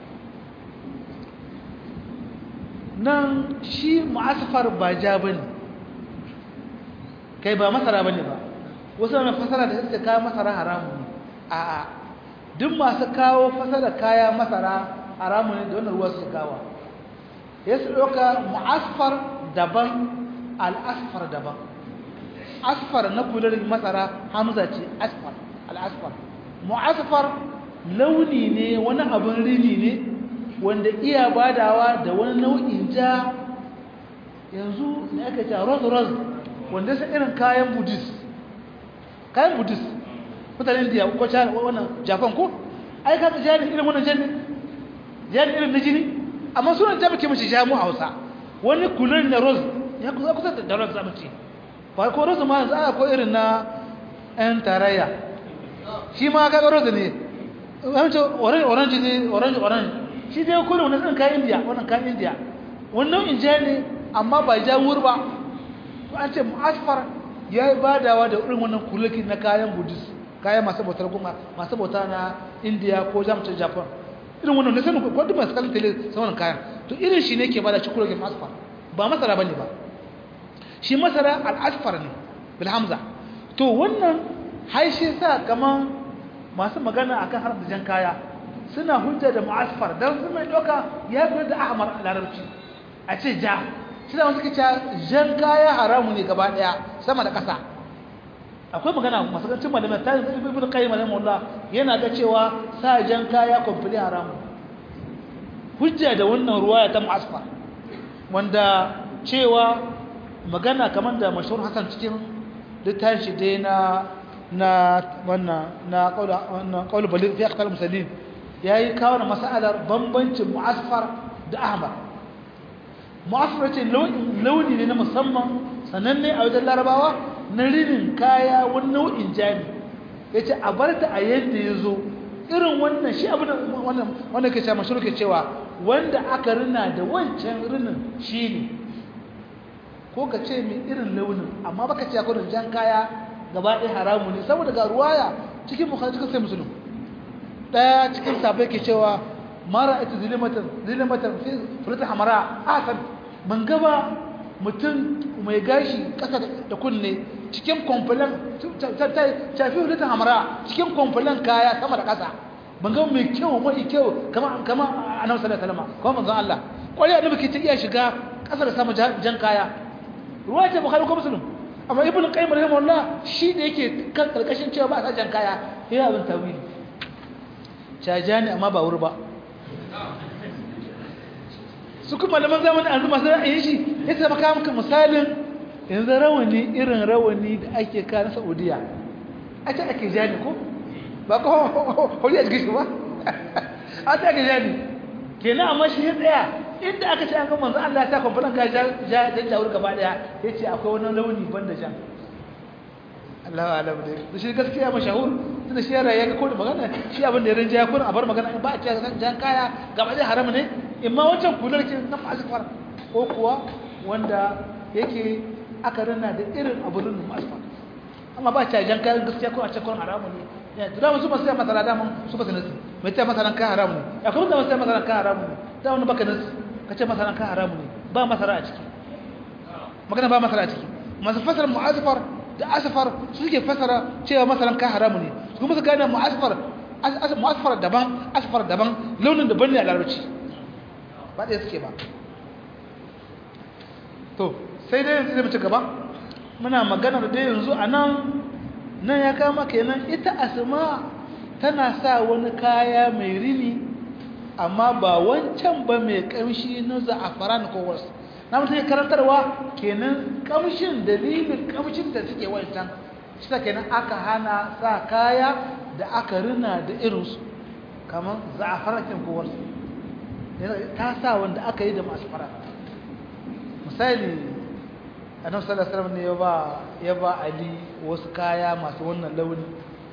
nan shi mu'asfar ba ja bane kai ba masara bane ba wasu na fasara da suka kawo masara haramu ne a'a duk masu kawo fasara kaya masara haramu ne da wannan ruwa su kawo ya su ɗauka mu'asfar daban al'asfar daban asfar na kular masara hamza ce asfar al'asfar mu'asfar launi ne wani abin rini ne wanda iya badawa da wani nau'in ja yanzu ne aka ce rose-rose wanda sai irin kayan buddhist kayan buddhist mutanen indiya ko china wannan japan ko ai ka jani irin wannan jani jani irin na jini amma sunan jami ke mishi jamu a hausa wani kulur na rose ya kusa kusa da rose zamu ce ba ko rose ma yanzu ana ko irin na yan tarayya shi ma kaga rose ne amince orange orange ne orange orange shi dai kullu wannan irin kayan indiya wannan kayan indiya wannan in jani amma ba jawur ba an ce mu'asfar ya yi badawa da irin wannan kulukin na kayan buddhist kayan masu bautar goma masu bauta na india ko jamcin japan irin wannan na sanin kwadda masu kalin tele sauran kayan to irin shi ne ke bada ci kulukin asfar ba masara ba ne ba shi masara al'asfar ne bilhamza to wannan haishe sa kaman masu magana akan haramta jan kaya suna hujja da mu'asfar don su mai doka ya fi da ahmar a larabci a ce ja shi da wasu kica jan kaya haramu ne gaba daya sama da ƙasa akwai magana masakancin malamai ta yi ibn qayyim rahimahullah yana ga cewa sa jan kaya komfili haramu hujja da wannan ruwaya ta mu'asfar wanda cewa magana kamar da mashhur hasan cikin littafin shi dai na na wannan na qaula wannan qaul baligh fi aqtal musallin yayi kawo mas'alar bambancin mu'asfar da ahmar mu'asfar ce launi ne na musamman sananne a wajen larabawa na rinin kaya wani nau'in jami ya ce a bar ta a yadda ya zo irin wannan shi abin wannan wanda ke ce mashuru ke cewa wanda aka rina da wancan rinin shi ne ko ka ce mai irin launin amma baka ce akwai jan kaya gaba ɗaya haramu ne saboda ga ruwaya cikin bukhari cikin sai musulun ɗaya cikin sabai ke cewa mara ita zilimatan zilimatan fi furta hamara asan ban gaba mutum mai gashi ƙasa da kunne cikin kwamfulan tafi furta hamara cikin kwamfulan kaya sama da ƙasa ban gaba mai kyau mai kyau kama kama annabi sallallahu alaihi wasallam kuma manzon Allah kwari annabi ke ta iya shiga ƙasa da sama jan kaya ruwa ce bukhari ko muslim amma ibnu qayyim rahimahullah shi da yake kan karkashin cewa ba sa jan kaya yana abin tawili cajani amma ba wuri ba su kuma malaman zamanin anzu masu ra'ayin shi ya ce maka maka misalin yanzu rawani irin rawani da ake kawo na saudiya a ce ake jani ko ba ko hori a jikin shi ba a ce ake jani kenan amma shi ya tsaya inda aka ce an ga manzo Allah ta kwamfanin ka ja ja jawur gaba daya yace akwai wani launi banda jan Allahu alam dai da shi gaskiya mashahur tunda shi yara ya ga ko magana shi abin da ya rinja ko a bar magana ba a ce jan kaya gaba daya haram ne imma wancan kular ke nan asfar ko kuwa wanda yake aka rana da irin abun asfar amma ba a jan kaya gaskiya ko a ce ko haram ne ya da musu ba sai masala da mun su ba sanin mai ta masalan ka haram ne ya kuma da sai masalan ka haram ne da wani baka nasu ka ce masaran ka haramu ne ba masara a ciki magana ba masara a ciki masu fasara mu'azifar da asfar su suke fasara cewa masaran ka haramu ne su kuma su gane mu'azifar mu'azifar daban asfar daban launin daban ne a larabci ba ɗaya suke ba to sai dai yanzu zai mace gaba muna magana da dai yanzu a nan nan ya kama kenan ita asma tana sa wani kaya mai rini amma ba wancan ba mai kamshi na za'afaran ko wasu na mutum ya karantarwa kenan kamshin dalilin kamshin da suke wancan shi ta kenan aka hana sa kaya da aka rina da irinsu kamar za'afaran ko wasu ta sa wanda aka yi da masu fara misali annabi sallallahu alaihi wasallam ne ya ba ya ba Ali wasu kaya masu wannan launi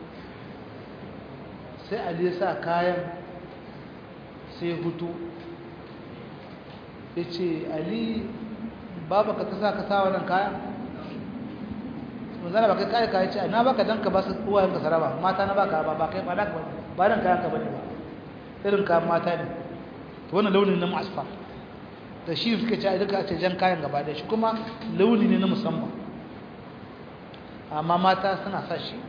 sai Ali ya sa kayan sai hutu ya ce Ali babu ka ta sa ka sa wannan kayan manzana ba kai kayan kayan ce na baka dan ka ba su uwayen ka saraba mata na baka ba ba kai ba da ba dan kayan ka bane ba irin kayan mata ne to wannan launin na asfar da shi suka ce duka a ce jan kayan gaba da shi kuma launi ne na musamman amma mata suna sa shi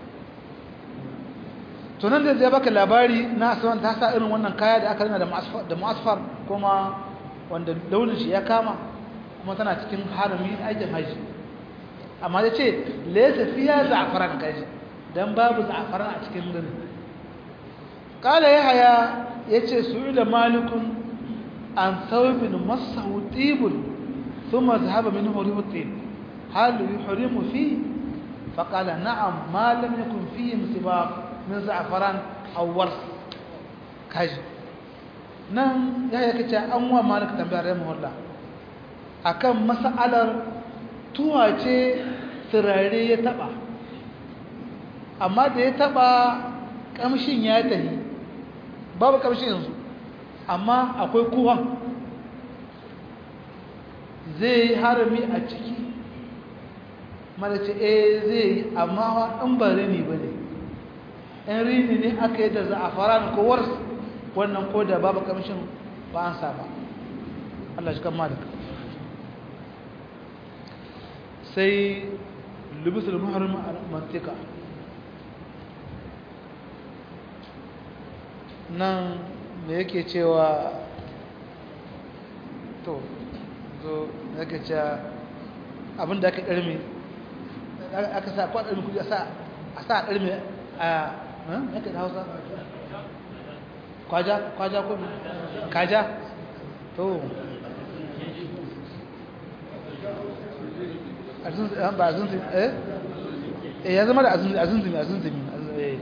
to nan da zai baka labari na aswan ta sa irin wannan kaya da aka rina da mu'asfar da mu'asfar kuma wanda launin shi ya kama kuma tana cikin harami aikin haji amma da ce laysa fiya za'faran kaji dan babu za'faran a cikin gani qala yahya yace su'ila malikun an thawbin masahu tibun thumma dhahaba minhu rihu tib hal yuhrimu fi faqala na'am ma lam yakun fihi misbaq min za'faran aw wars kaji nan ya yake ce an wa malik tambayar rahimahullah akan mas'alar tuwace turare ya taba amma da ya taba kamshin ya tahi babu kamshin yanzu amma akwai kuwan zai yi harami a ciki malace eh zai yi amma in ba rini ba ne in rini ne aka yi da za'afaran ko wars wannan ko da babu kamshin ba an saba Allah shi kan malik sai lubisul muharram mantika nan me yake cewa to zo yake cewa abinda aka karme aka sa kwa karme kudi a sa a sa karme a yake da Hausa kwaja kwaja ko kaja to azun ba azun eh eh ya zama da azun azun azun eh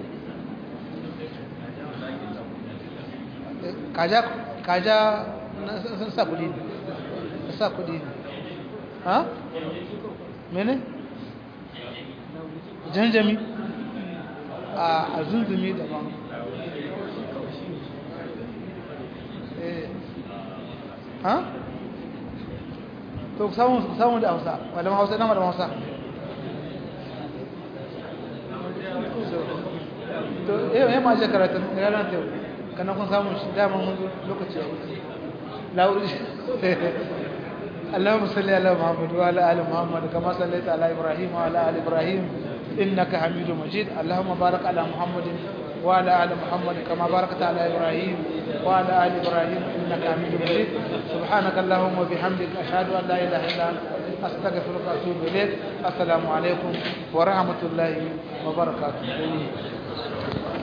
kaja kaja sun sa kudi sa kudi ha mene janjami a zunzumi daban ha? to samun da hausa wadda hausa nama da hausa to yau yamma ajiye karatun ranar ta yau kanan kun samun shi damar lokaci a wuce la'uri اللهم صل على محمد وعلى ال محمد كما صليت على ابراهيم وعلى ال ابراهيم انك حميد مجيد اللهم بارك على محمد وعلى ال محمد كما باركت على ابراهيم وعلى ال ابراهيم انك حميد مجيد سبحانك اللهم وبحمدك اشهد ان لا اله الا انت استغفرك واتوب اليك السلام عليكم ورحمه الله وبركاته